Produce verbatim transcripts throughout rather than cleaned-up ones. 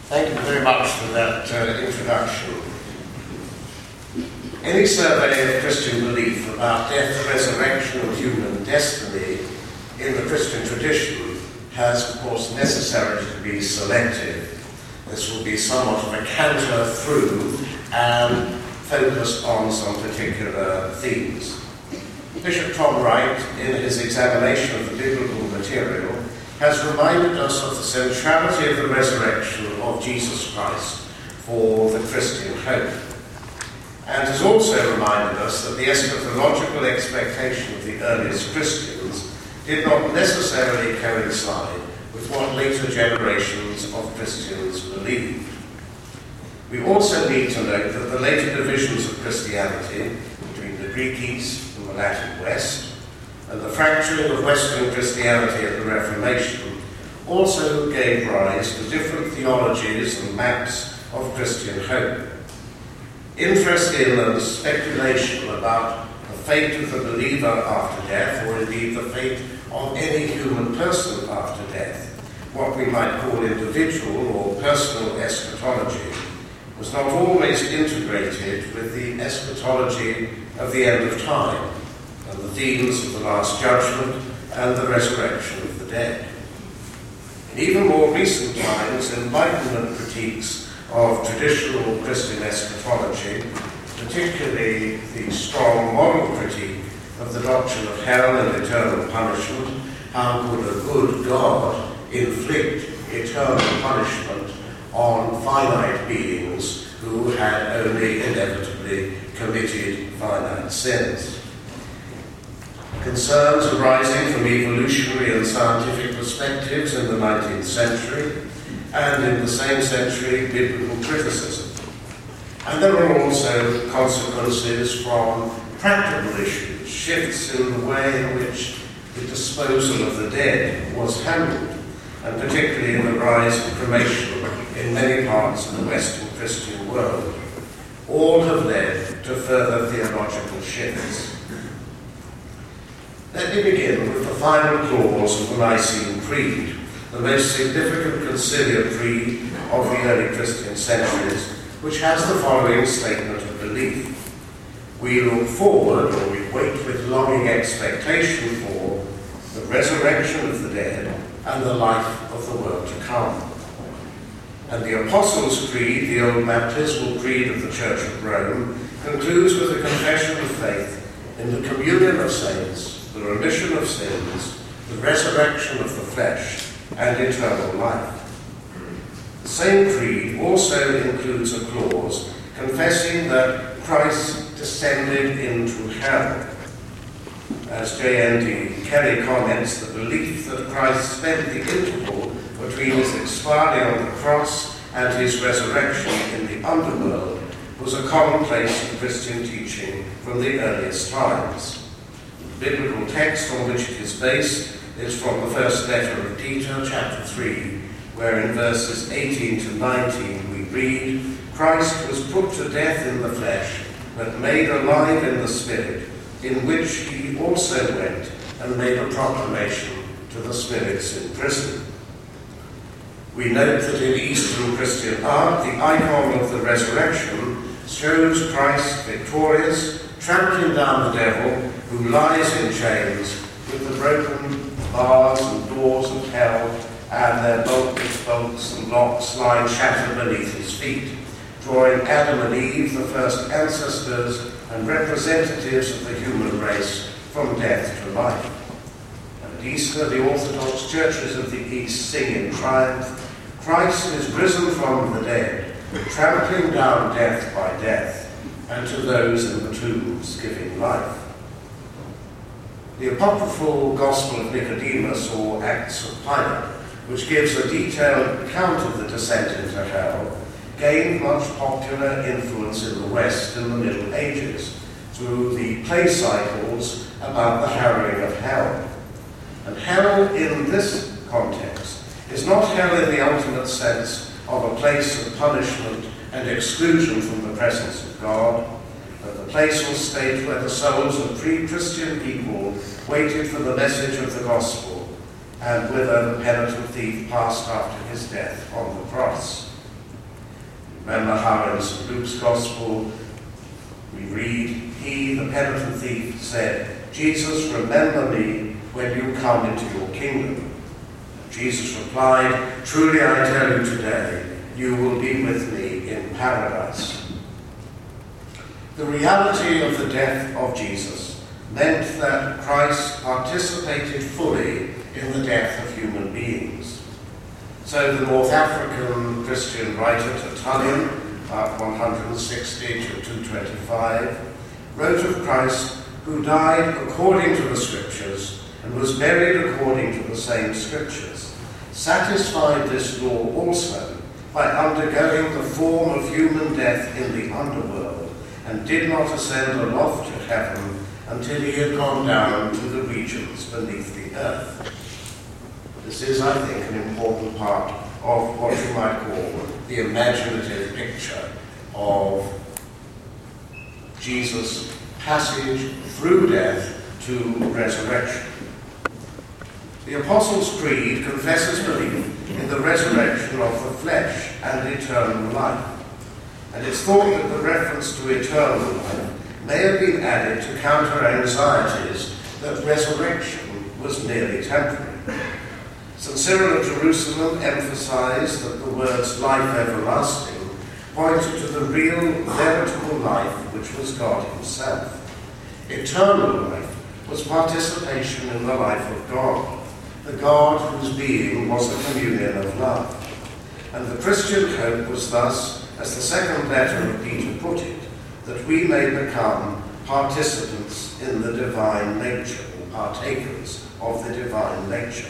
Thank you very much for that uh, introduction. Any survey of Christian belief about death, resurrection, and human destiny in the Christian tradition has, of course, necessarily to be selective. This will be somewhat of a canter through and focused on some particular themes. Bishop Tom Wright, in his examination of the biblical material, has reminded us of the centrality of the resurrection of Jesus Christ for the Christian hope, and has also reminded us that the eschatological expectation of the earliest Christians did not necessarily coincide with what later generations of Christians believed. We also need to note that the later divisions of Christianity between the Greek East and the Latin West, and the fracturing of Western Christianity at the Reformation, also gave rise to different theologies and maps of Christian hope. Interest in and speculation about the fate of the believer after death, or indeed the fate of any human person after death, what we might call individual or personal eschatology, was not always integrated with the eschatology of the end of time, and the themes of the Last Judgment and the resurrection of the dead. In even more recent times, Enlightenment critiques of traditional Christian eschatology, particularly the strong moral critique of the doctrine of hell and eternal punishment, how could a good God inflict eternal punishment on finite beings who had only inevitably committed finite sins. Concerns arising from evolutionary and scientific perspectives in the nineteenth century, and in the same century, biblical criticism. And there are also consequences from practical issues, shifts in the way in which the disposal of the dead was handled, and particularly in the rise of cremation in many parts of the Western Christian world. All have led to further theological shifts. Let me begin with the final clause of the Nicene Creed, the most significant conciliar creed of the early Christian centuries, which has the following statement of belief. We look forward, or we wait with longing expectation for, the resurrection of the dead and the life of the world to come. And the Apostles' Creed, the old baptismal creed of the Church of Rome, concludes with a confession of faith in the communion of saints, the remission of sins, the resurrection of the flesh, and eternal life. The same creed also includes a clause confessing that Christ descended into hell. As J N D Kelly comments, the belief that Christ spent the interval between his expiring on the cross and his resurrection in the underworld was a commonplace in Christian teaching from the earliest times. The biblical text on which it is based is from the first letter of Peter, chapter three, where in verses eighteen to nineteen we read, Christ was put to death in the flesh, but made alive in the spirit, in which he also went and made a proclamation to the spirits in prison. We note that in Eastern Christian art, the icon of the resurrection shows Christ victorious, trampling down the devil, who lies in chains, with the broken bars and doors of hell and their bolts, bolts and locks lying shattered beneath his feet, drawing Adam and Eve, the first ancestors and representatives of the human race, from death to life. And at Easter, the Orthodox churches of the East sing in triumph, Christ is risen from the dead, trampling down death by death, and to those in the tombs giving life. The apocryphal Gospel of Nicodemus, or Acts of Pilate, which gives a detailed account of the descent into hell, gained much popular influence in the West in the Middle Ages through the play cycles about the harrowing of hell. And hell in this context is not hell in the ultimate sense of a place of punishment and exclusion from the presence of God, but the place or state where the souls of pre-Christian people waited for the message of the gospel, and whither the penitent thief passed after his death on the cross. Remember how in Saint Luke's Gospel we read, "He, the penitent thief, said, 'Jesus, remember me when you come into your kingdom.' Jesus replied, 'Truly I tell you today, you will be with me in paradise.'" The reality of the death of Jesus meant that Christ participated fully in the death of human beings. So the North African Christian writer Tertullian, about one sixty to two twenty-five, wrote of Christ, who died according to the Scriptures and was buried according to the same Scriptures, satisfied this law also by undergoing the form of human death in the underworld, and did not ascend aloft to heaven until he had gone down to the regions beneath the earth. This is, I think, an important part of what you might call the imaginative picture of Jesus' passage through death to resurrection. The Apostles' Creed confesses belief in the resurrection of the flesh and eternal life, and it's thought that the reference to eternal life may have been added to counter anxieties that resurrection was merely temporary. Saint Cyril of Jerusalem emphasized that the words life everlasting pointed to the real, veritable life which was God himself. Eternal life was participation in the life of God, the God whose being was a communion of love. And the Christian hope was thus, as the second letter of Peter put it, that we may become participants in the divine nature, or partakers of the divine nature.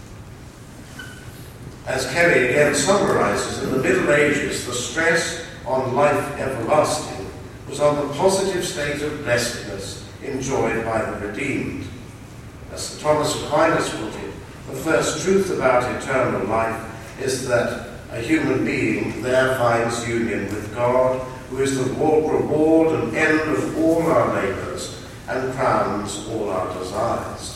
As Kelly again summarizes, in the Middle Ages, the stress on life everlasting was on the positive state of blessedness enjoyed by the redeemed. As Saint Thomas Aquinas put it, the first truth about eternal life is that a human being there finds union with God, who is the reward and end of all our labours and crowns all our desires.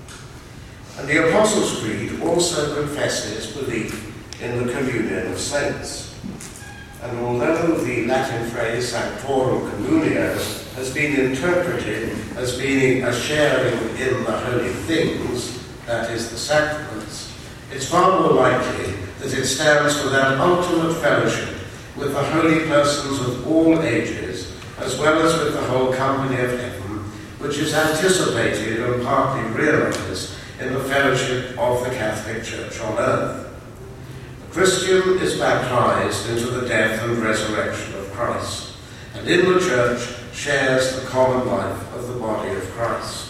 And the Apostles' Creed also confesses belief in the communion of saints. And although the Latin phrase sanctorum communio has been interpreted as being a sharing in the holy things, that is, the sacraments, it's far more likely that it stands for that ultimate fellowship with the holy persons of all ages, as well as with the whole company of heaven, which is anticipated and partly realized in the fellowship of the Catholic Church on earth. The Christian is baptized into the death and resurrection of Christ, and in the Church shares the common life of the body of Christ.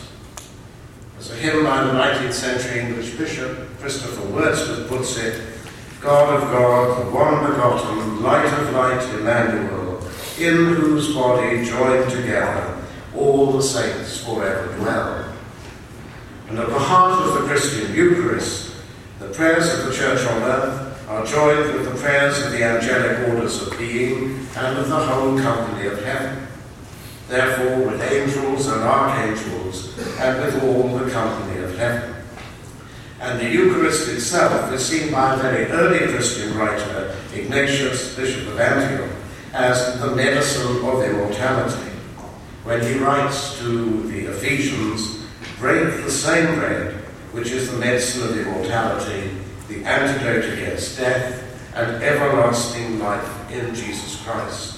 As a hymn by the nineteenth century English Bishop Christopher Wordsworth puts it, God of God, the one begotten, light of light, Emmanuel, in whose body joined together all the saints forever dwell. And at the heart of the Christian Eucharist, the prayers of the Church on earth are joined with the prayers of the angelic orders of being and of the whole company of heaven. Therefore, with angels and archangels, and with all the company of heaven. And the Eucharist itself is seen by a very early Christian writer, Ignatius, Bishop of Antioch, as the medicine of immortality, when he writes to the Ephesians, "Break the same bread, which is the medicine of immortality, the antidote against death, and everlasting life in Jesus Christ."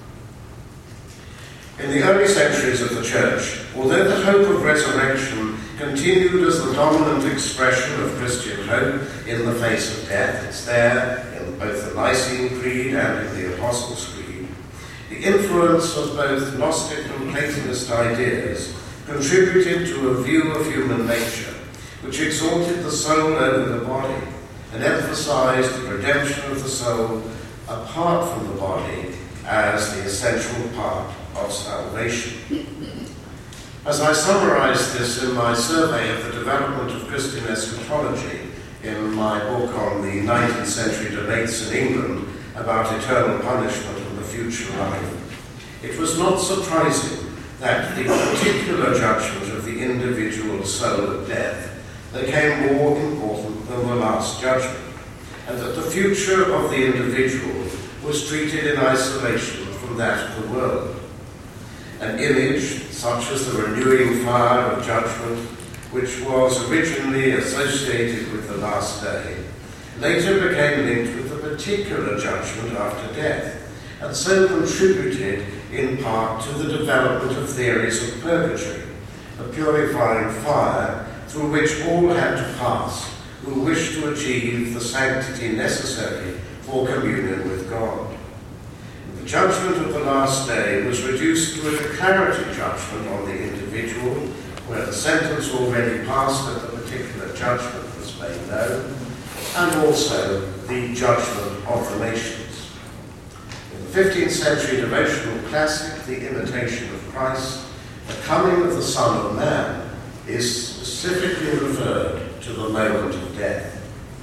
In the early centuries of the Church, although the hope of resurrection continued as the dominant expression of Christian hope in the face of death, it's there in both the Nicene Creed and in the Apostles' Creed, the influence of both Gnostic and Platonist ideas contributed to a view of human nature which exalted the soul over the body and emphasized the redemption of the soul apart from the body as the essential part of salvation. As I summarized this in my survey of the development of Christian eschatology in my book on the nineteenth century debates in England about eternal punishment and the future life, it was not surprising that the particular judgment of the individual soul at death became more important than the last judgment, and that the future of the individual was treated in isolation from that of the world. An image, such as the renewing fire of judgment, which was originally associated with the last day, later became linked with the particular judgment after death, and so contributed in part to the development of theories of purgatory, a purifying fire through which all had to pass who wished to achieve the sanctity necessary for communion with God. The judgment of the last day was reduced to a declaratory judgment on the individual, where the sentence already passed at the particular judgment was made known, and also the judgment of the nations. In the fifteenth century devotional classic, The Imitation of Christ, the coming of the Son of Man is specifically referred to the moment of death.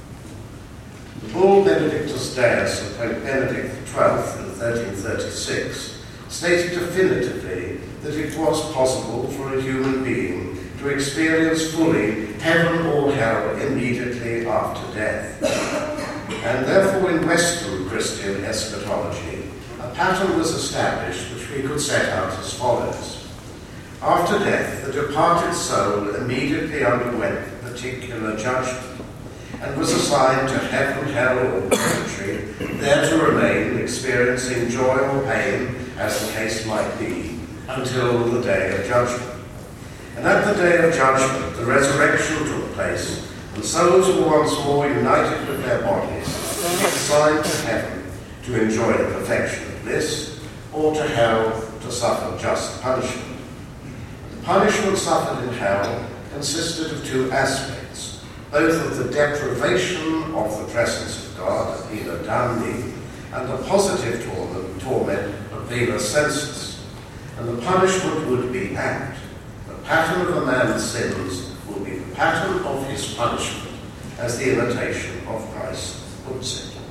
The bull Benedictus Deus of Pope Benedict the twelfth in thirteen thirty-six stated definitively that it was possible for a human being to experience fully heaven or hell immediately after death. And therefore in Western Christian eschatology, a pattern was established which we could set out as follows. After death, the departed soul immediately underwent particular judgment, and was assigned to heaven, hell, or purgatory, there to remain experiencing joy or pain, as the case might be, until the day of judgment. And at the day of judgment, the resurrection took place, and souls were once more united with their bodies, assigned to heaven to enjoy the perfection of bliss, or to hell to suffer just punishment. The punishment suffered in hell consisted of two aspects, both of the deprivation of the presence of God, vena damni, and the positive torment, torment of vena sensus. And the punishment would be apt. The pattern of a man's sins will be the pattern of his punishment, as the Imitation of Christ puts it.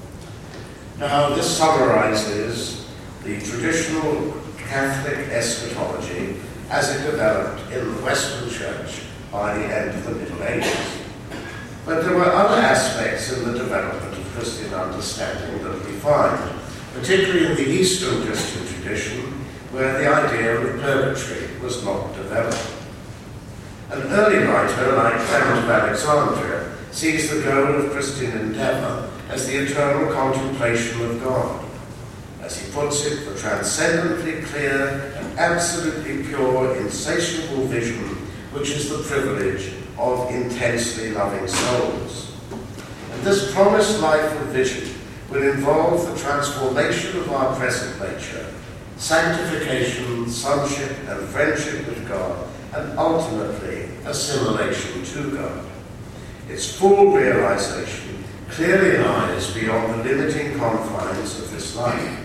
Now, this summarizes the traditional Catholic eschatology as it developed in the Western Church by the end of the Middle Ages. But there were other aspects in the development of Christian understanding that we find, particularly in the Eastern Christian tradition, where the idea of purgatory was not developed. An early writer like Clement of Alexandria sees the goal of Christian endeavour as the eternal contemplation of God. As he puts it, the transcendently clear and absolutely pure, insatiable vision, which is the privilege of intensely loving souls. And this promised life of vision will involve the transformation of our present nature, sanctification, sonship, and friendship with God, and ultimately assimilation to God. Its full realization clearly lies beyond the limiting confines of this life.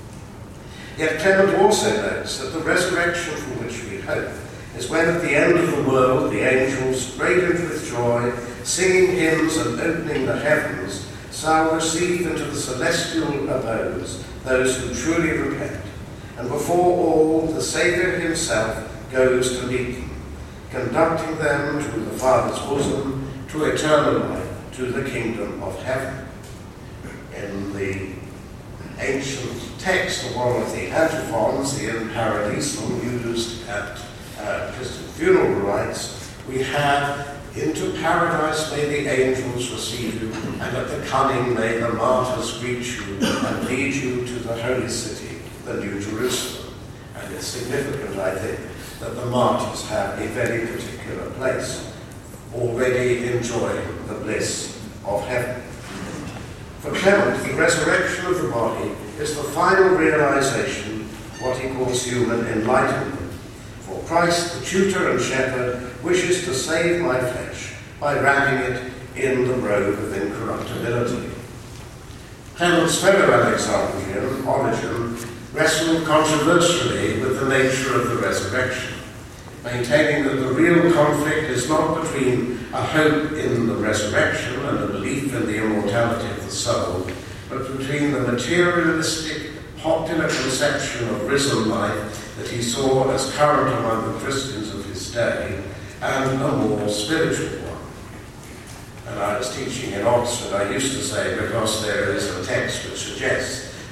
Yet Clement also notes that the resurrection for which we hope is when at the end of the world the angels, radiant with joy, singing hymns and opening the heavens, shall receive into the celestial abodes those who truly repent, and before all the Saviour himself goes to meet them, conducting them to the Father's bosom, to eternal life, to the kingdom of heaven. In the ancient text of one of the antiphons, the In Paradisum, used at uh, Christian funeral rites, we have, into paradise may the angels receive you, and at the coming may the martyrs greet you and lead you to the holy city, the New Jerusalem. And it's significant, I think, that the martyrs have a very particular place, already enjoying the bliss of heaven. For Clement, the resurrection of the body is the final realization of what he calls human enlightenment. For Christ, the tutor and shepherd, wishes to save my flesh by wrapping it in the robe of incorruptibility. Clement's fellow Alexandrian, Origen, wrestled controversially with the nature of the resurrection, maintaining that the real conflict is not between a hope in the resurrection and a belief in the immortality of the soul, but between the materialistic, popular conception of risen life that he saw as current among the Christians of his day and a more spiritual one. And I was teaching in Oxford, I used to say, because there is a text which suggests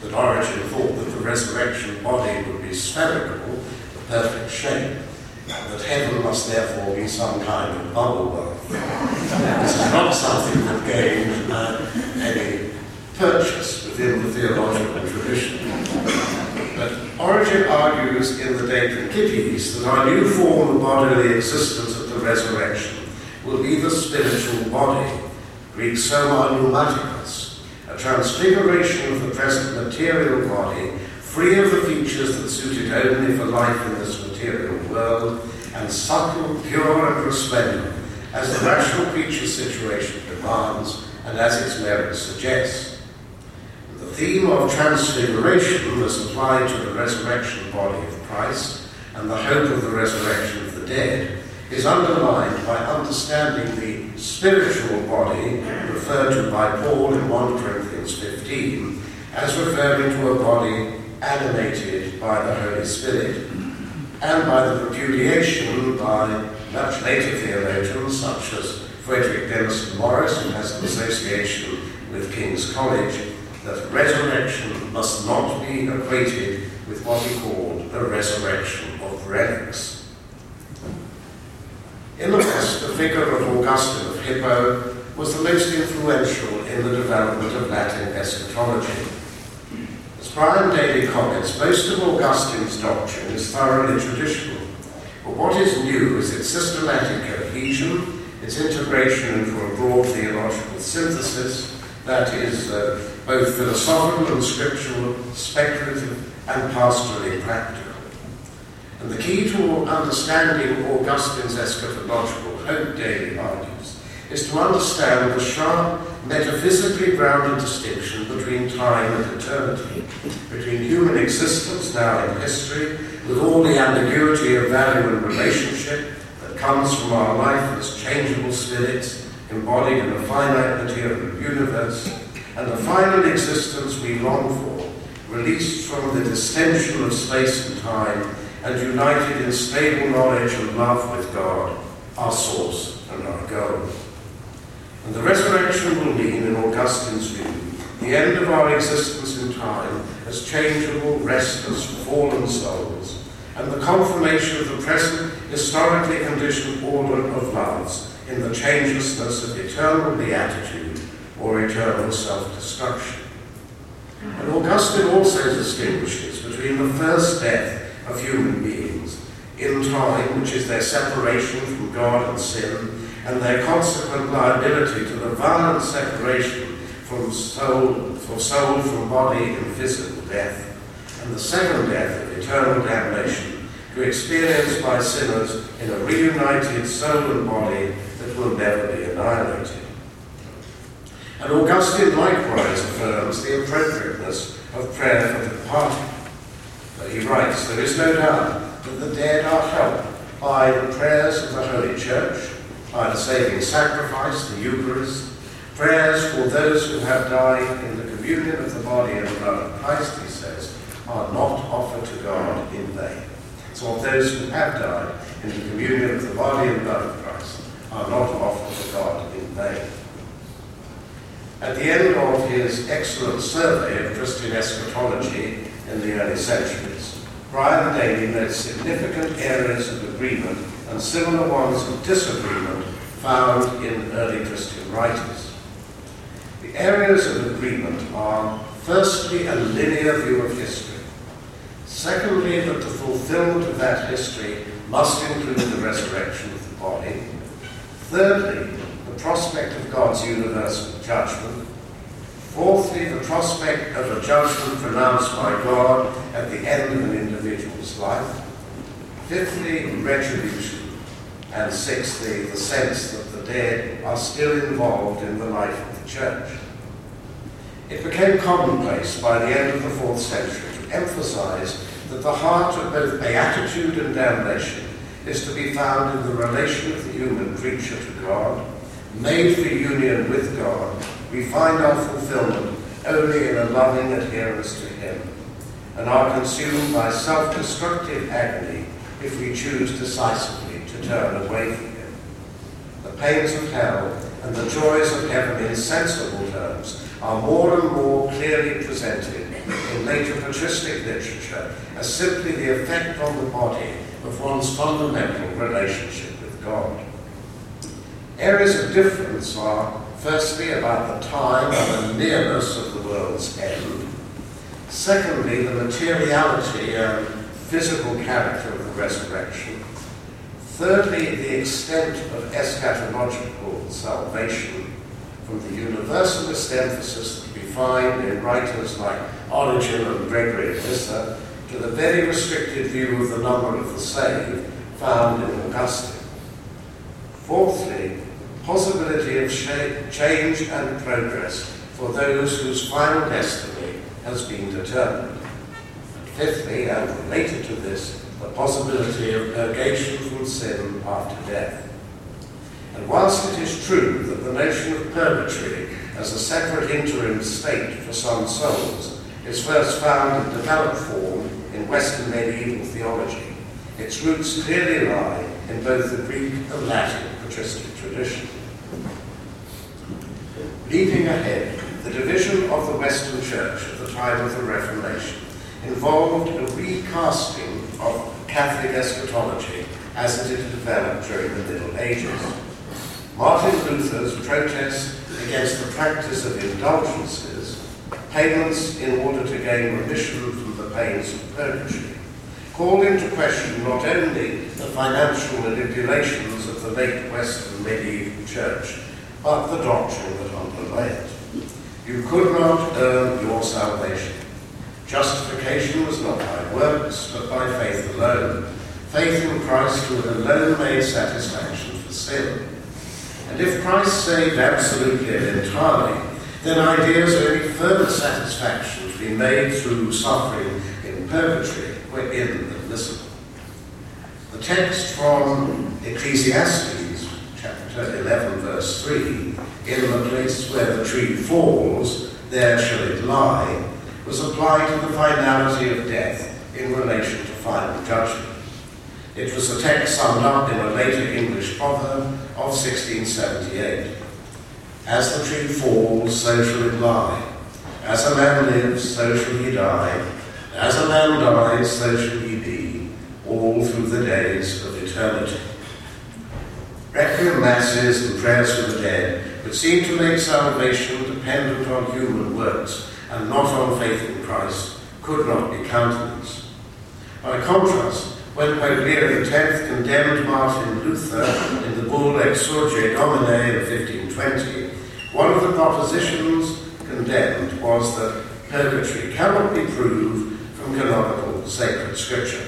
that Origen thought that the resurrection body would be spherical, the perfect shape, that heaven must therefore be some kind of bubble bath. This is not something that gained uh, any purchase within the theological tradition. But Origen argues in the De Principiis that our new form of bodily existence at the resurrection will be the spiritual body, Greek soma pneumatikos, a transfiguration of the present material body, free of the features that suited only for life in this material world, and subtle, pure and resplendent, as the rational creature situation demands and as its merits suggest. The theme of transfiguration as applied to the resurrection body of Christ and the hope of the resurrection of the dead is underlined by understanding the spiritual body referred to by Paul in First Corinthians fifteen as referring to a body animated by the Holy Spirit, and by the repudiation by much later theologians such as Frederick Denison Morris, who has an association with King's College, that resurrection must not be equated with what he called the resurrection of relics. In the West, the figure of Augustine of Hippo was the most influential in the development of Latin eschatology. As Brian Daly comments, most of Augustine's doctrine is thoroughly traditional, but what is new is its systematic cohesion, its integration into a broad theological synthesis that is uh, both philosophical and scriptural, speculative and pastorally practical. And the key to understanding Augustine's eschatological hope, Daly argues, is to understand the sharp, metaphysically grounded distinction between time and eternity, between human existence now in history, with all the ambiguity of value and relationship that comes from our life as changeable spirits embodied in a finite material universe, and the final existence we long for, released from the distension of space and time, and united in stable knowledge and love with God, our source and our goal. And the resurrection will mean, in Augustine's view, the end of our existence in time as changeable, restless, fallen souls, and the confirmation of the present historically conditioned order of loves in the changelessness of eternal beatitude or eternal self-destruction. And Augustine also distinguishes between the first death of human beings in time, which is their separation from God and sin, and their consequent liability to the violent separation from soul, for soul from body in physical death, and the second death of eternal damnation, to experience by sinners in a reunited soul and body that will never be annihilated. And Augustine likewise affirms the appropriateness of prayer for the departed. He writes, "There is no doubt that the dead are helped by the prayers of the Holy Church, by the saving sacrifice, the Eucharist, prayers for those who have died in the communion of the body and blood of Christ," he says, "are not offered to God in vain." So those who have died in the communion of the body and blood of Christ are not offered to God in vain. At the end of his excellent survey of Christian eschatology in the early centuries, Brian Daly notes significant areas of agreement and similar ones of disagreement found in early Christian writers. The areas of agreement are, firstly, a linear view of history. Secondly, that the fulfillment of that history must include the resurrection of the body. Thirdly, the prospect of God's universal judgment. Fourthly, the prospect of a judgment pronounced by God at the end of an individual's life. Fifthly, retribution. And sixthly, the sense that the dead are still involved in the life of the church. It became commonplace by the end of the fourth century to emphasize that the heart of both beatitude and damnation is to be found in the relation of the human creature to God. Made for union with God, we find our fulfillment only in a loving adherence to Him, and are consumed by self-destructive agony if we choose decisively to turn away from Him. The pains of hell and the joys of heaven in sensible terms are more and more clearly presented in later patristic literature as simply the effect on the body of one's fundamental relationship with God. Areas of difference are, firstly, about the time and the nearness of the world's end. Secondly, the materiality and physical character of the resurrection. Thirdly, the extent of eschatological salvation, from the universalist emphasis that we find in writers like Origen and Gregory of Nyssa to the very restricted view of the number of the saved found in Augustine. Fourthly, possibility of change and progress for those whose final destiny has been determined. And fifthly, and related to this, the possibility of purgation from sin after death. And whilst it is true that the notion of purgatory as a separate interim state for some souls is first found in developed form in Western medieval theology, its roots clearly lie in both the Greek and Latin patristic tradition. Leaping ahead, the division of the Western Church at the time of the Reformation involved a recasting of Catholic eschatology as it had developed during the Middle Ages. Martin Luther's protest against the practice of indulgences, payments in order to gain remission from the pains of purgatory, called into question not only the financial manipulations of the late Western medieval church, but the doctrine that underlay it. You could not earn your salvation. Justification was not by works, but by faith alone. Faith in Christ who had alone made satisfaction for sin. And if Christ saved absolutely and entirely, then ideas of any further satisfaction to be made through suffering in purgatory were inadmissible. The text from Ecclesiastes, chapter eleven, verse three, in the place where the tree falls, there shall it lie, was applied to the finality of death in relation to final judgment. It was the text summed up in a later English proverb of sixteen seventy-eight. As the tree falls, so shall it lie. As a man lives, so shall he die. As a man dies, so shall he be, all through the days of eternity. Requiem masses and prayers for the dead would seem to make salvation dependent on human works and not on faith in Christ, could not be countenanced. By contrast, when Pope Leo the tenth condemned Martin Luther in the bull Exsurge Domine of fifteen twenty, one of the propositions condemned was that purgatory cannot be proved from canonical sacred scripture.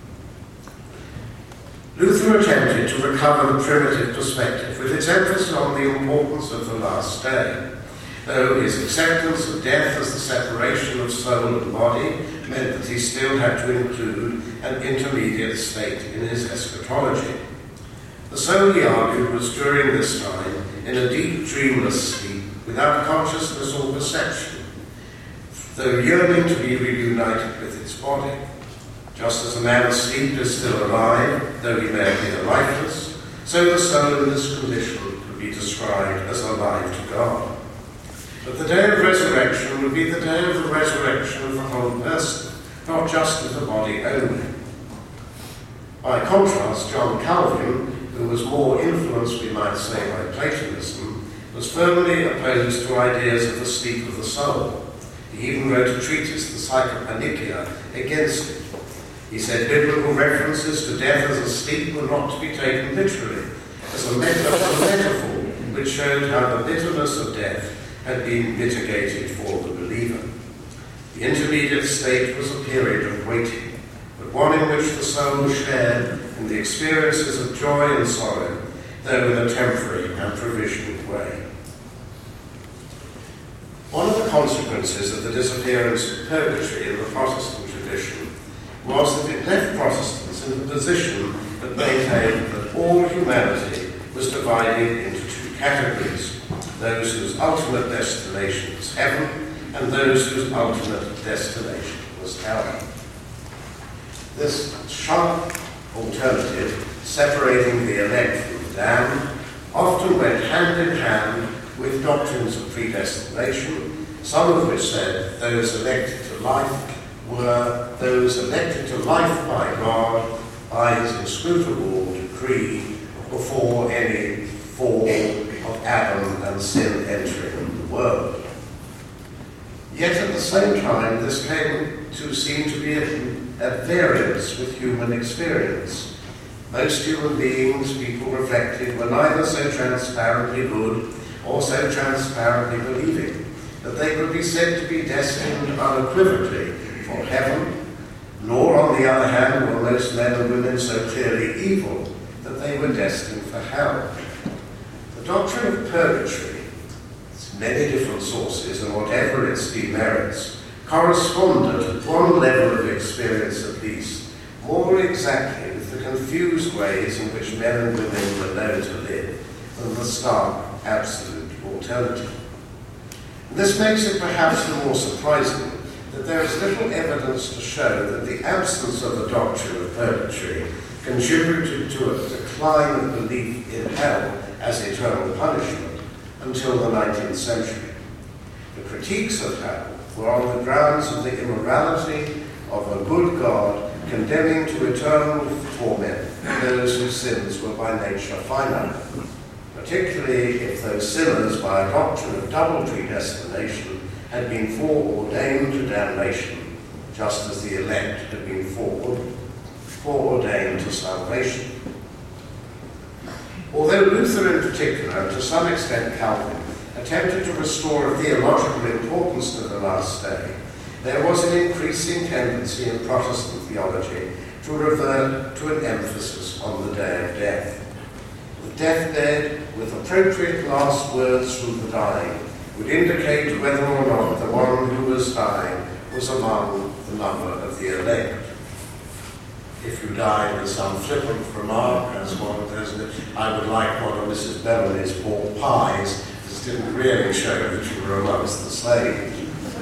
Luther attempted to recover the primitive perspective with its emphasis on the importance of the last day, though his acceptance of death as the separation of soul and body meant that he still had to include an intermediate state in his eschatology. The soul, he argued, was during this time in a deep dreamless sleep without consciousness or perception, though yearning to be reunited with its body. Just as a man asleep is still alive, though he may appear lifeless, so the soul in this condition could be described as alive to God. But the day of resurrection would be the day of the resurrection of the whole person, not just of the body only. By contrast, John Calvin, who was more influenced, we might say, by Platonism, was firmly opposed to ideas of the sleep of the soul. He even wrote a treatise, the Psychopannychia, against it. He said biblical references to death as a sleep were not to be taken literally, as a metaphor which showed how the bitterness of death had been mitigated for the believer. The intermediate state was a period of waiting, but one in which the soul shared in the experiences of joy and sorrow, though in a temporary and provisional way. One of the consequences of the disappearance of purgatory in the Protestant tradition was that it left Protestants in the position that maintained that all humanity was divided into two categories: those whose ultimate destination was heaven and those whose ultimate destination was hell. This sharp alternative, separating the elect from the damned, often went hand in hand with doctrines of predestination, some of which said those elected to life were those elected to life by God by his inscrutable decree before any fall of Adam and sin entering the world. Yet at the same time, this came to seem to be at variance with human experience. Most human beings, people reflected, were neither so transparently good or so transparently believing that they could be said to be destined unequivocally for heaven, nor, on the other hand, were most men and women so clearly evil that they were destined for hell. The doctrine of purgatory, its many different sources and whatever its demerits, corresponded at one level of experience at least more exactly with the confused ways in which men and women were known to live than the stark absolute alternative. And this makes it perhaps the more surprising that there is little evidence to show that the absence of the doctrine of purgatory contributed to a decline of belief in hell as eternal punishment until the nineteenth century. The critiques of hell were on the grounds of the immorality of a good God condemning to eternal torment those whose sins were by nature finite, particularly if those sinners, by a doctrine of double predestination, had been foreordained to damnation, just as the elect had been foreordained to salvation. Although Luther in particular, and to some extent Calvin, attempted to restore a theological importance to the last day, there was an increasing tendency in Protestant theology to revert to an emphasis on the day of death. The deathbed, with appropriate last words from the dying, would indicate whether or not the one who was dying was among the number of the elect. If you died with some flippant remark, as one of those, I would like one of Missus Beverley's pork pies, this didn't really show that you were amongst the slaves.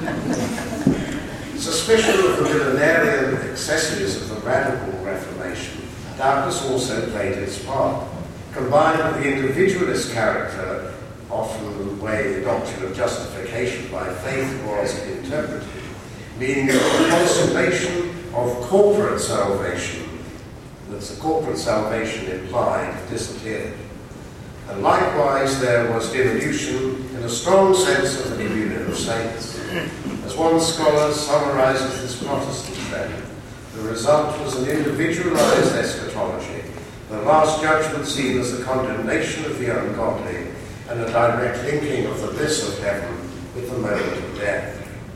Suspicion of the millenarian excesses of the radical Reformation doubtless also played its part, combined with the individualist character, often the way the doctrine of justification by faith was interpreted, meaning that the consummation of corporate salvation, that the corporate salvation implied, disappeared. And likewise there was diminution in a strong sense of the communion of saints. As one scholar summarizes this Protestant trend, the result was an individualized eschatology, the last judgment seen as the condemnation of the ungodly, and a direct linking of the bliss of heaven with the moment of death.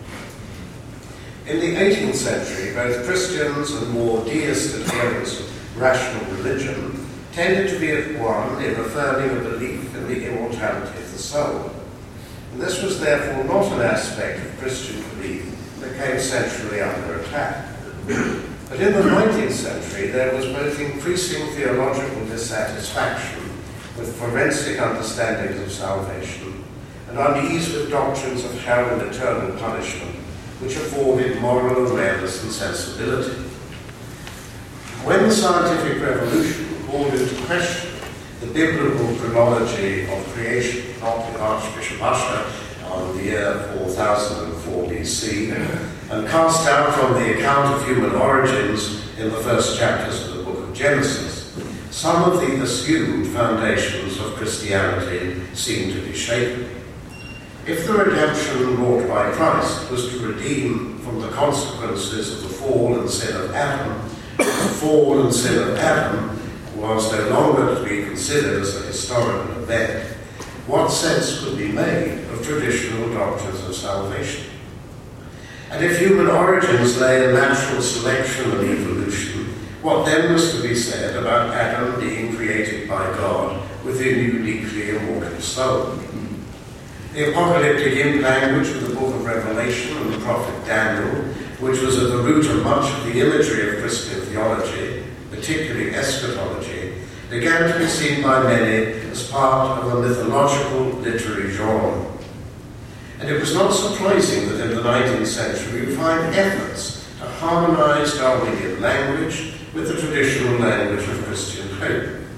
In the eighteenth century, both Christians and more deist adherents of rational religion tended to be at one in affirming a belief in the immortality of the soul. And this was therefore not an aspect of Christian belief that came centrally under attack. But in the nineteenth century, there was both increasing theological dissatisfaction with forensic understandings of salvation and unease with doctrines of hell and eternal punishment, which afforded moral awareness and sensibility. When the scientific revolution called into question the biblical chronology of creation, not with Archbishop Usher on the year four thousand four B C, and cast doubt on the account of human origins in the first chapters of the book of Genesis, some of the assumed foundations of Christianity seemed to be shaken. If the redemption wrought by Christ was to redeem from the consequences of the fall and sin of Adam, the fall and sin of Adam was no longer to be considered as a historical event, what sense could be made of traditional doctrines of salvation? And if human origins lay in natural selection and evolution, what then was to be said about Adam being created by God with a uniquely immortal soul? The apocalyptic in language of the book of Revelation and the prophet Daniel, which was at the root of much of the imagery of Christian theology, particularly eschatology, began to be seen by many as part of a mythological literary genre. And it was not surprising that in the nineteenth century we find efforts to harmonize Darwinian language with the traditional language of Christian hope.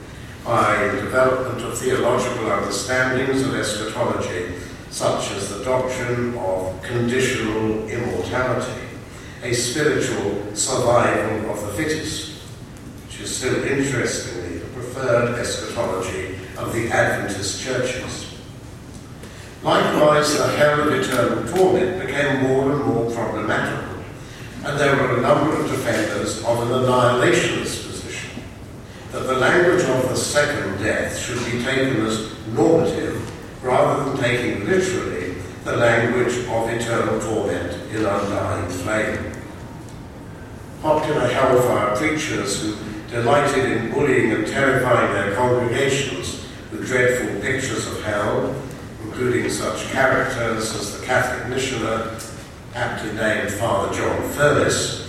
by the development of theological understandings of eschatology, such as the doctrine of conditional immortality, a spiritual survival of the fittest, which is still interestingly the preferred eschatology of the Adventist churches. Likewise, the hell of eternal torment became more and more problematical, and there were a number of defenders of an annihilationist position, that the language of the second death should be taken as normative rather than taking literally the language of eternal torment in undying flame. Popular hellfire preachers who delighted in bullying and terrifying their congregations with dreadful pictures of hell, including such characters as the Catholic missioner, aptly named Father John Furniss,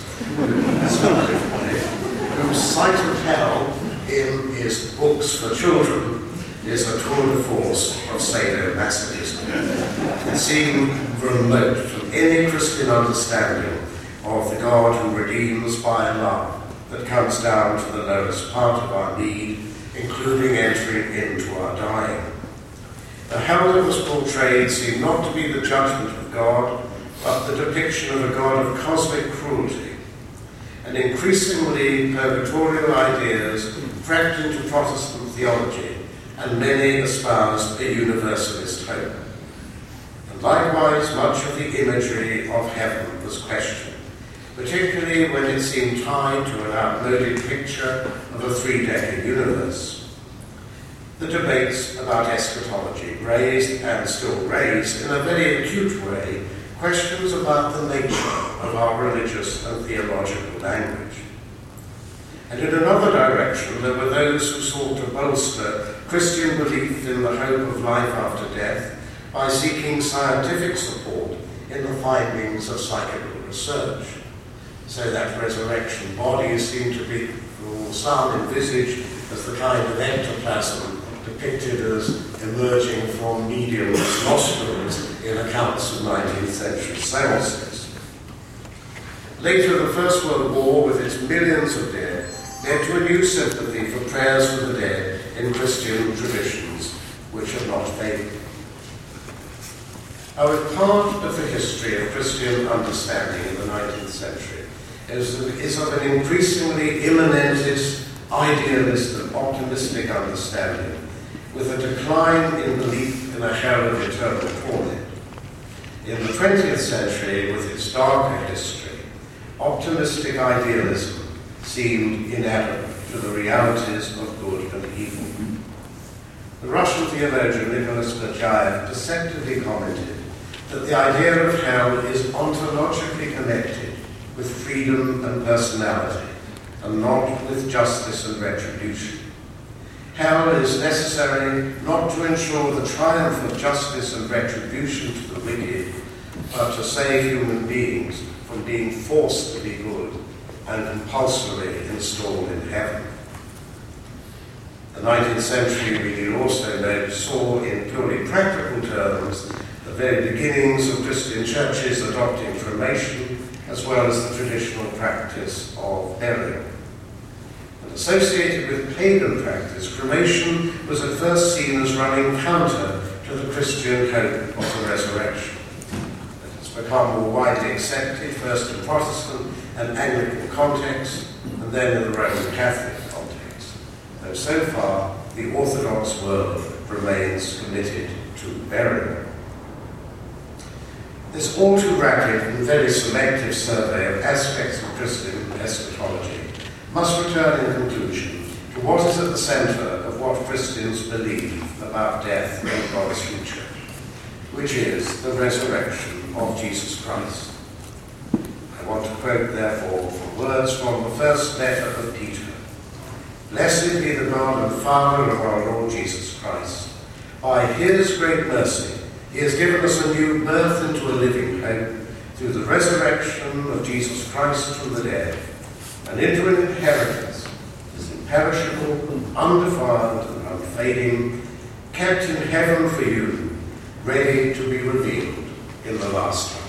whose sight of hell in his books for children is a tour de force of sadomasochism, and seem remote from any Christian understanding of the God who redeems by a love that comes down to the lowest part of our need, including entering into our dying. The hell that was portrayed seemed not to be the judgment of God, but the depiction of a God of cosmic cruelty, and increasingly purgatorial ideas crept into Protestant theology, and many espoused a universalist hope. And likewise, much of the imagery of heaven was questioned, particularly when it seemed tied to an outmoded picture of a three-decade universe. The debates about eschatology raised, and still raise, in a very acute way, questions about the nature of our religious and theological language. And in another direction, there were those who sought to bolster Christian belief in the hope of life after death by seeking scientific support in the findings of psychical research, so that resurrection bodies seem to be, for some, envisaged as the kind of ectoplasm depicted as emerging from mediums' nostrils in accounts of nineteenth century seances. Later, the First World War, with its millions of dead, led to a new sympathy for prayers for the dead in Christian traditions, which have not faded. However, part of the history of Christian understanding in the nineteenth century is, is of an increasingly immanentist, idealist and optimistic understanding, with a decline in belief in a hell of eternal torment. In the twentieth century, with its darker history, optimistic idealism seemed inadequate to the realities of good and evil. The Russian theologian Nicholas Berdyaev perceptively commented that the idea of hell is ontologically connected with freedom and personality, and not with justice and retribution. Hell is necessary not to ensure the triumph of justice and retribution to the wicked, but to save human beings from being forced to be good and compulsorily installed in heaven. The nineteenth century, we need also note, saw in purely practical terms the very beginnings of Christian churches adopting cremation, as well as the traditional practice of burial. And associated with pagan practice, cremation was at first seen as running counter to the Christian hope of the resurrection. It has become more widely accepted, first in Protestant and Anglican context, and then in the Roman Catholic context, though so far the Orthodox world remains committed to burial. This all too rapid and very selective survey of aspects of Christian eschatology must return in conclusion to what is at the centre of what Christians believe about death and God's future, which is the resurrection of Jesus Christ. I want to quote, therefore, from words from the first letter of Peter. Blessed be the God and Father of our Lord Jesus Christ. By his great mercy, he has given us a new birth into a living hope through the resurrection of Jesus Christ from the dead, and into an inheritance that is imperishable, undefiled, and unfading, kept in heaven for you, ready to be revealed in the last time.